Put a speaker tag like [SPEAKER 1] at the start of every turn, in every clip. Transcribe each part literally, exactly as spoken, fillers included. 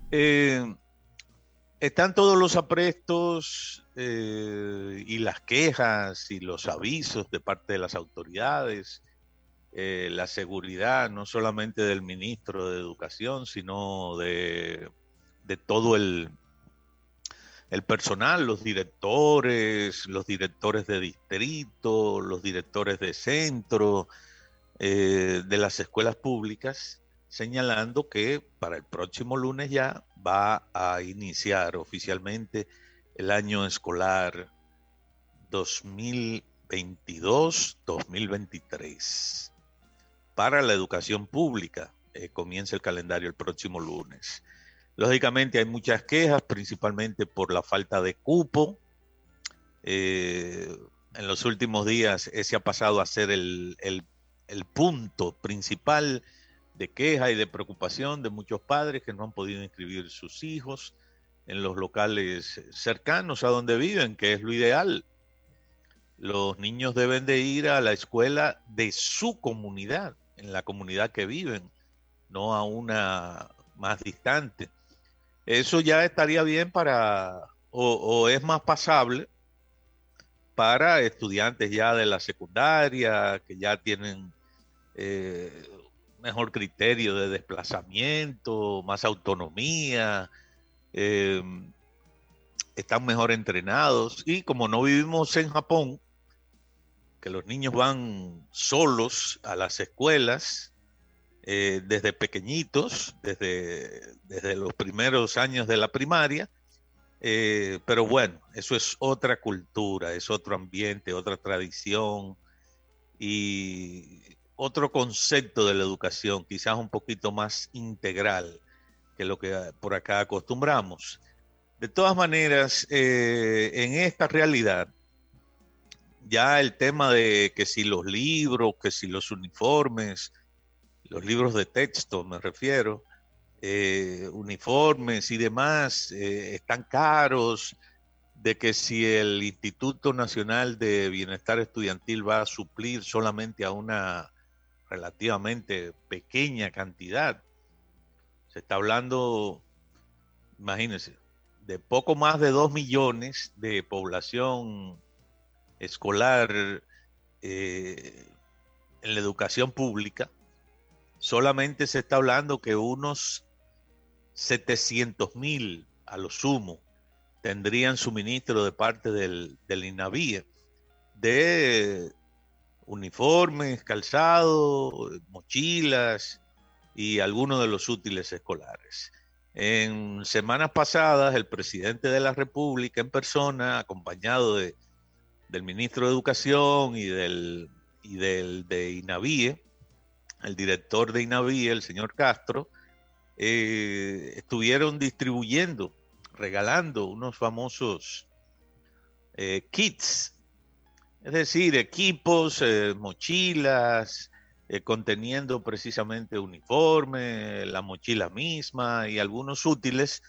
[SPEAKER 1] Eh, Están todos los aprestos eh, y las quejas y los avisos de parte de las autoridades, eh, la seguridad no solamente del ministro de Educación, sino de, de todo el, el personal, los directores, los directores de distrito, los directores de centro, eh, de las escuelas públicas, señalando que para el próximo lunes ya va a iniciar oficialmente el año escolar dos mil veintidós-dos mil veintitrés. Para la educación pública, eh, comienza el calendario el próximo lunes. Lógicamente hay muchas quejas, principalmente por la falta de cupo. Eh, en los últimos días ese ha pasado a ser el, el, el punto principal de queja y de preocupación de muchos padres que no han podido inscribir sus hijos en los locales cercanos a donde viven, que es lo ideal. Los niños deben de ir a la escuela de su comunidad, en la comunidad que viven, no a una más distante. Eso ya estaría bien para, o, o es más pasable para estudiantes ya de la secundaria, que ya tienen eh, mejor criterio de desplazamiento, más autonomía, eh, están mejor entrenados. Y como no vivimos en Japón, que los niños van solos a las escuelas eh, desde pequeñitos, desde, desde los primeros años de la primaria, eh, pero bueno, eso es otra cultura, es otro ambiente, otra tradición y otro concepto de la educación, quizás un poquito más integral que lo que por acá acostumbramos. De todas maneras, eh, en esta realidad, ya el tema de que si los libros, que si los uniformes, los libros de texto me refiero, eh, uniformes y demás, eh, están caros, de que si el Instituto Nacional de Bienestar Estudiantil va a suplir solamente a una relativamente pequeña cantidad. Se está hablando, imagínense, de poco más de dos millones de población escolar eh, en la educación pública. Solamente se está hablando que unos setecientos mil a lo sumo tendrían suministro de parte del, del INAVIE de uniformes, calzado, mochilas y algunos de los útiles escolares. En semanas pasadas, el presidente de la República en persona, acompañado de, del ministro de Educación y del, y del de INAVIE, el director de INAVIE, el señor Castro, eh, estuvieron distribuyendo, regalando unos famosos eh, kits, es decir, equipos, eh, mochilas, eh, conteniendo precisamente uniforme, la mochila misma y algunos útiles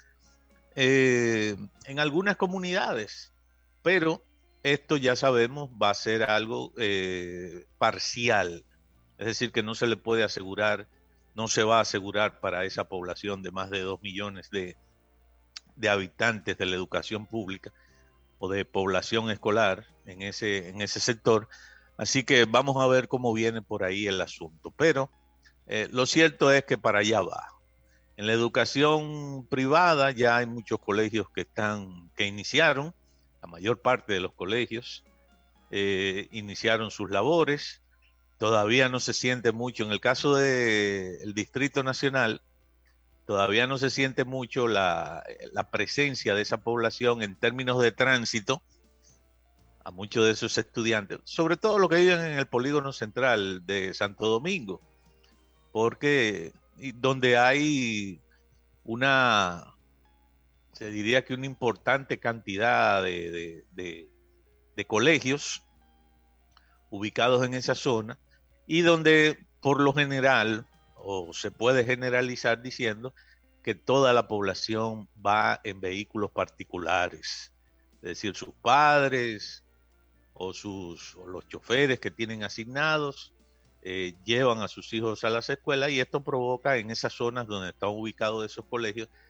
[SPEAKER 1] eh, en algunas comunidades. Pero esto ya sabemos va a ser algo eh, parcial, es decir, que no se le puede asegurar, no se va a asegurar para esa población de más de dos millones de, de habitantes de la educación pública o de población escolar en ese, en ese sector. Así que vamos a ver cómo viene por ahí el asunto. Pero eh, lo cierto es que para allá va. En la educación privada ya hay muchos colegios que están, que iniciaron, la mayor parte de los colegios eh, iniciaron sus labores. Todavía no se siente mucho. En el caso del Distrito Nacional, todavía no se siente mucho la, la presencia de esa población en términos de tránsito a muchos de esos estudiantes, sobre todo los que viven en el polígono central de Santo Domingo, porque donde hay una, se diría que una importante cantidad de, de, de, de colegios ubicados en esa zona y donde por lo general, o se puede generalizar diciendo que toda la población va en vehículos particulares, es decir, sus padres o, sus, o los choferes que tienen asignados eh, llevan a sus hijos a las escuelas y esto provoca en esas zonas donde están ubicados esos colegios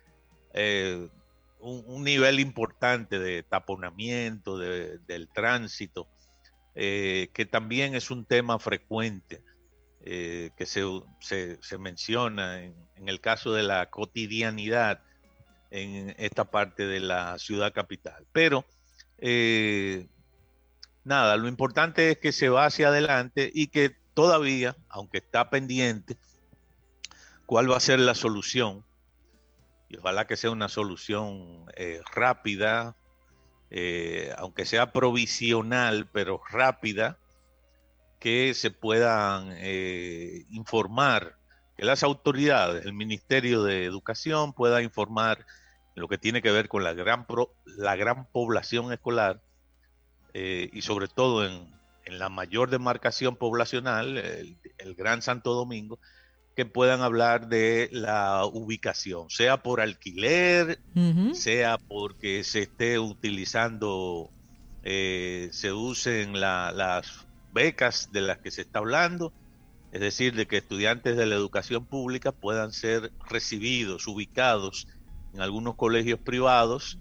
[SPEAKER 1] eh, un, un nivel importante de taponamiento de, del tránsito, eh, que también es un tema frecuente, eh, que se, se, se menciona en, en el caso de la cotidianidad en esta parte de la ciudad capital. Pero eh, nada, lo importante es que se va hacia adelante y que todavía, aunque está pendiente, cuál va a ser la solución, y ojalá que sea una solución eh, rápida, eh, aunque sea provisional, pero rápida, que se puedan eh, informar, que las autoridades, el Ministerio de Educación pueda informar lo que tiene que ver con la gran, pro, la gran población escolar, eh, y sobre todo en, en la mayor demarcación poblacional, el, el Gran Santo Domingo, que puedan hablar de la ubicación, sea por alquiler, uh-huh. sea porque se esté utilizando, eh, se usen la, las becas de las que se está hablando, es decir, de que estudiantes de la educación pública puedan ser recibidos, ubicados en algunos colegios privados,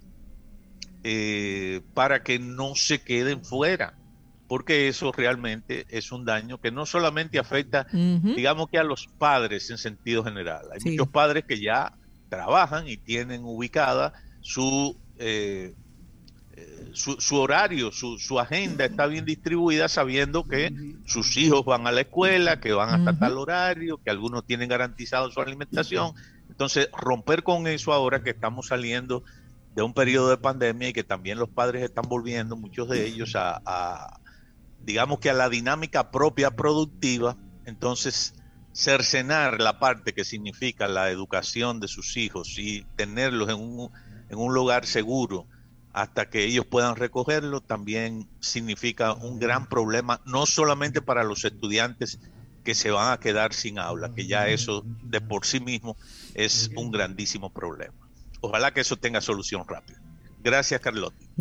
[SPEAKER 1] eh, para que no se queden fuera, porque eso realmente es un daño que no solamente afecta, uh-huh. digamos que a los padres en sentido general. Hay sí. muchos padres que ya trabajan y tienen ubicada su, eh, su, su horario, su, su agenda está bien distribuida, sabiendo que sus hijos van a la escuela, que van hasta uh-huh. tal horario, que algunos tienen garantizado su alimentación. Entonces, romper con eso ahora que estamos saliendo de un periodo de pandemia y que también los padres están volviendo, muchos de ellos, a, a digamos que a la dinámica propia productiva, entonces cercenar la parte que significa la educación de sus hijos y tenerlos en un, en un lugar seguro hasta que ellos puedan recogerlo, también significa un gran problema, no solamente para los estudiantes que se van a quedar sin aula, que ya eso de por sí mismo es un grandísimo problema. Ojalá que eso tenga solución rápida. Gracias, Carlotti.